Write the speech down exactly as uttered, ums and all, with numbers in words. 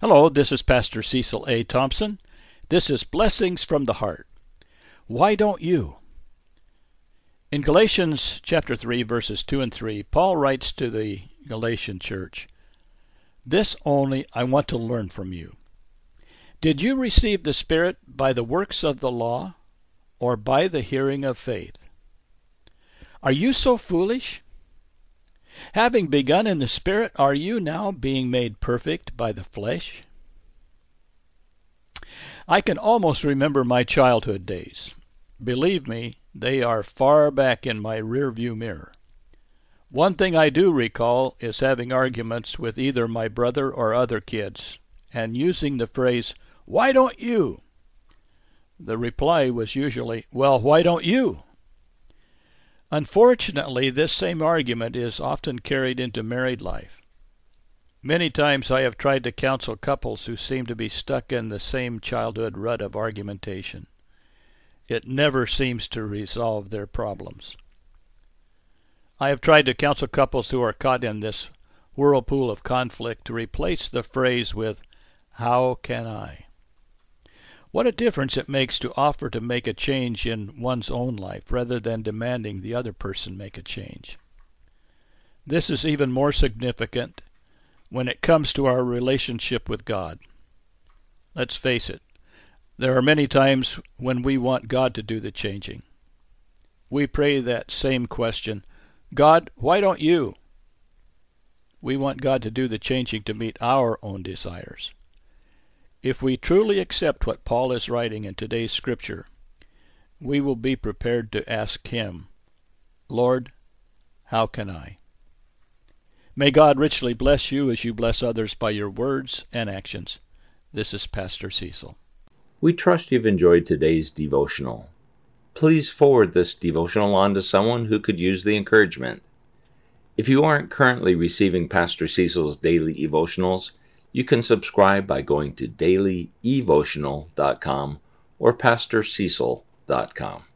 Hello, this is Pastor Cecil A. Thompson. This is Blessings from the Heart. Why don't you? In Galatians chapter three, verses two and three, Paul writes to the Galatian church, "This only I want to learn from you. Did you receive the Spirit by the works of the law, or by the hearing of faith? Are you so foolish? Having begun in the Spirit, are you now being made perfect by the flesh?" I can almost remember my childhood days. Believe me, they are far back in my rearview mirror. One thing I do recall is having arguments with either my brother or other kids, and using the phrase, "Why don't you?" The reply was usually, "Well, why don't you?" Unfortunately, this same argument is often carried into married life. Many times I have tried to counsel couples who seem to be stuck in the same childhood rut of argumentation. It never seems to resolve their problems. I have tried to counsel couples who are caught in this whirlpool of conflict to replace the phrase with, "How can I?" What a difference it makes to offer to make a change in one's own life rather than demanding the other person make a change. This is even more significant when it comes to our relationship with God. Let's face it, there are many times when we want God to do the changing. We pray that same question, "God, why don't you?" We want God to do the changing to meet our own desires. If we truly accept what Paul is writing in today's scripture, we will be prepared to ask him, "Lord, how can I?" May God richly bless you as you bless others by your words and actions. This is Pastor Cecil. We trust you've enjoyed today's devotional. Please forward this devotional on to someone who could use the encouragement. If you aren't currently receiving Pastor Cecil's daily devotionals, you can subscribe by going to daily evotional dot com or pastor cecil dot com.